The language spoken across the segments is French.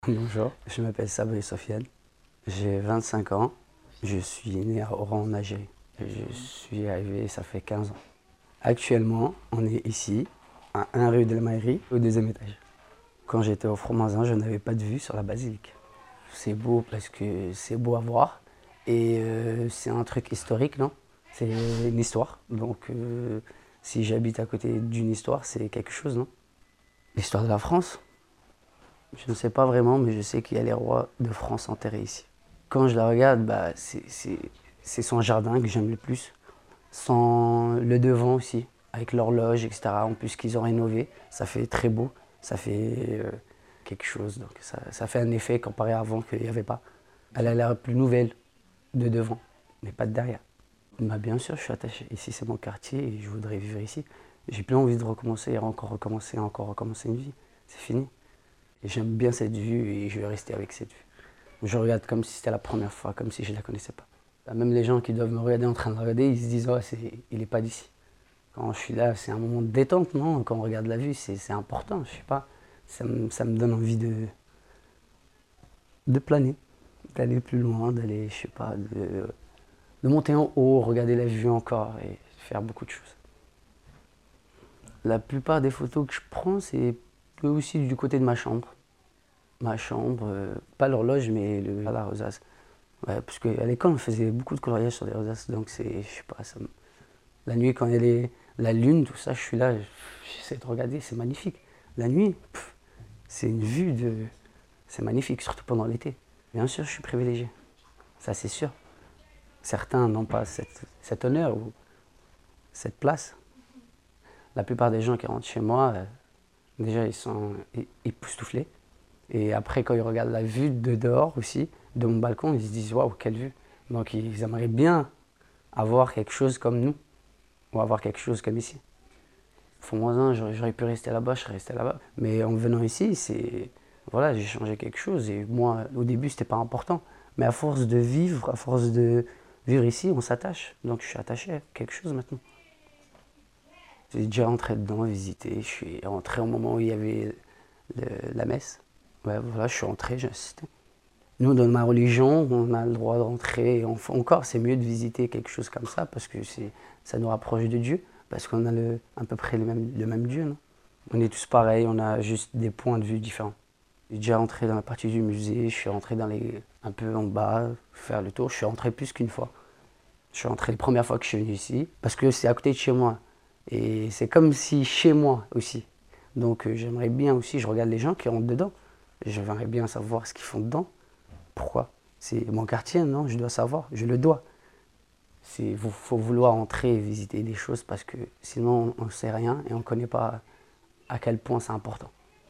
Bonjour, je m'appelle Sabri Sofiane, j'ai 25 ans, je suis né à Oran en Algérie. Je suis arrivé, ça fait 15 ans. Actuellement, on est ici, à 1 rue de la Mairie, au deuxième étage. Quand j'étais au Fromanzin, je n'avais pas de vue sur la basilique. C'est beau parce que c'est beau à voir et c'est un truc historique, non? C'est une histoire, donc si j'habite à côté d'une histoire, c'est quelque chose, non? L'histoire de la France? Je ne sais pas vraiment, mais je sais qu'il y a les rois de France enterrés ici. Quand je la regarde, bah, c'est son jardin que j'aime le plus. Son, le devant aussi, avec l'horloge, etc. En plus qu'ils ont rénové, ça fait très beau, ça fait quelque chose. Donc ça fait un effet comparé à avant qu'il n'y avait pas. Elle a l'air plus nouvelle de devant, mais pas de derrière. Bah, bien sûr, je suis attaché. Ici, c'est mon quartier et je voudrais vivre ici. J'ai plus envie de recommencer, encore recommencer une vie. C'est fini. Et j'aime bien cette vue et je vais rester avec cette vue. Je regarde comme si c'était la première fois, comme si je ne la connaissais pas. Même les gens qui doivent me regarder en train de regarder, ils se disent oh, il n'est pas d'ici. Quand je suis là, c'est un moment de détente, non? Quand on regarde la vue, c'est important, je sais pas. Ça me donne envie de planer, d'aller plus loin, d'aller, je sais pas, de monter en haut, regarder la vue encore et faire beaucoup de choses. La plupart des photos que je prends, c'est aussi du côté de ma chambre. Ma chambre, pas l'horloge, mais la rosace. Ouais, parce qu'à l'école, on faisait beaucoup de coloriage sur les rosaces, donc c'est, je sais pas, la nuit, quand elle est la lune, tout ça, je suis là, j'essaie de regarder, c'est magnifique. La nuit, c'est une vue de. C'est magnifique, surtout pendant l'été. Bien sûr, je suis privilégié, ça c'est sûr. Certains n'ont pas cet honneur ou cette place. La plupart des gens qui rentrent chez moi, déjà, ils sont époustouflés. Et après, quand ils regardent la vue de dehors aussi, de mon balcon, ils se disent waouh, quelle vue. Donc ils aimeraient bien avoir quelque chose comme nous, ou avoir quelque chose comme ici. Font-moi-en, j'aurais pu rester là-bas, je serais resté là-bas. Mais en venant ici, voilà, j'ai changé quelque chose. Et moi, au début, c'était pas important. Mais à force de vivre, à force de vivre ici, on s'attache. Donc je suis attaché à quelque chose maintenant. J'ai déjà rentré dedans, visité. Je suis rentré au moment où il y avait la messe. Ouais, voilà, je suis rentré, j'ai assisté. Nous, dans ma religion, on a le droit de rentrer. Et encore, c'est mieux de visiter quelque chose comme ça parce que ça nous rapproche de Dieu, parce qu'on a à peu près le même Dieu. Non? On est tous pareils, on a juste des points de vue différents. J'ai déjà rentré dans la partie du musée, je suis rentré un peu en bas, faire le tour. Je suis rentré plus qu'une fois. Je suis rentré la première fois que je suis venu ici, parce que c'est à côté de chez moi. Et c'est comme si chez moi aussi. Donc j'aimerais bien aussi, je regarde les gens qui rentrent dedans. J'aimerais bien savoir ce qu'ils font dedans. Pourquoi? C'est mon quartier, non? Je dois savoir, je le dois. Il faut vouloir entrer et visiter des choses parce que sinon on ne sait rien et on ne connaît pas à quel point c'est important.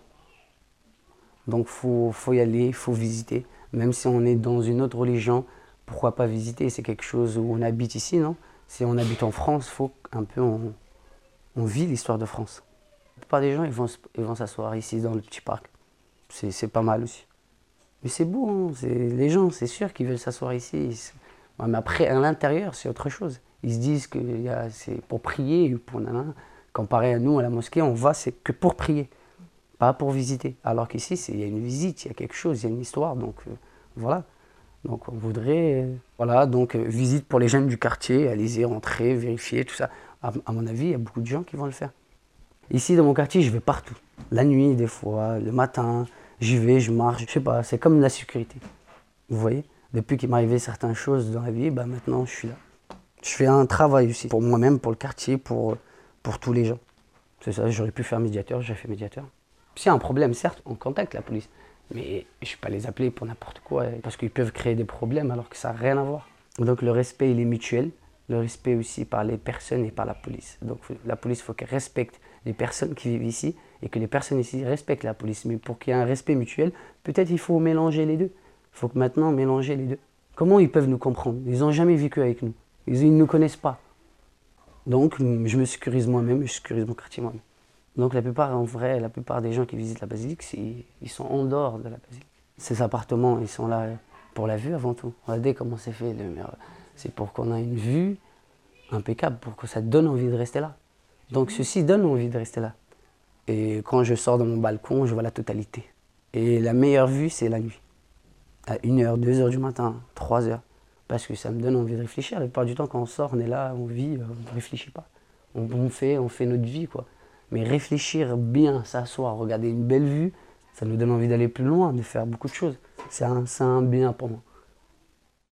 Donc faut y aller, il faut visiter. Même si on est dans une autre religion, pourquoi pas visiter? C'est quelque chose où on habite ici, non? Si on habite en France, faut un peu on vit l'histoire de France. La plupart des gens ils vont s'asseoir ici dans le petit parc. C'est pas mal aussi. Mais c'est beau, hein, les gens, c'est sûr qu'ils veulent s'asseoir ici. Ouais, mais après, à l'intérieur, c'est autre chose. Ils se disent que c'est pour prier, pour nanana. Comparé à nous, à la mosquée, on va, c'est que pour prier, pas pour visiter. Alors qu'ici, il y a une visite, il y a quelque chose, il y a une histoire. Donc voilà. Donc on voudrait, voilà, donc visite pour les jeunes du quartier, allez-y, rentrer, vérifier, tout ça. À mon avis, il y a beaucoup de gens qui vont le faire. Ici, dans mon quartier, je vais partout. La nuit, des fois, le matin, j'y vais, je marche, je sais pas, c'est comme la sécurité. Vous voyez? Depuis qu'il m'est arrivé certaines choses dans la vie, bah maintenant je suis là. Je fais un travail aussi, pour moi-même, pour le quartier, pour tous les gens. C'est ça, j'aurais pu faire médiateur, j'ai fait médiateur. S'il y a un problème, certes, on contacte la police. Mais je ne vais pas les appeler pour n'importe quoi, parce qu'ils peuvent créer des problèmes alors que ça n'a rien à voir. Donc le respect, il est mutuel. Le respect aussi par les personnes et par la police. Donc la police, il faut qu'elle respecte les personnes qui vivent ici et que les personnes ici respectent la police. Mais pour qu'il y ait un respect mutuel, peut-être il faut mélanger les deux. Il faut maintenant mélanger les deux. Comment ils peuvent nous comprendre? Ils n'ont jamais vécu avec nous. Ils ne nous connaissent pas. Donc je me sécurise moi-même, je sécurise mon quartier moi-même. Donc la plupart, en vrai, la plupart des gens qui visitent la basilique, ils sont en dehors de la basilique. Ces appartements, ils sont là pour la vue avant tout. Regardez comment c'est fait. C'est pour qu'on ait une vue impeccable, pour que ça donne envie de rester là. Donc ceci donne envie de rester là. Et quand je sors de mon balcon, je vois la totalité. Et la meilleure vue, c'est la nuit. À 1h, 2h du matin, 3h. Parce que ça me donne envie de réfléchir. La plupart du temps, quand on sort, on est là, on vit, on ne réfléchit pas. On fait notre vie, quoi. Mais réfléchir bien, s'asseoir, regarder une belle vue, ça nous donne envie d'aller plus loin, de faire beaucoup de choses. C'est un bien pour moi.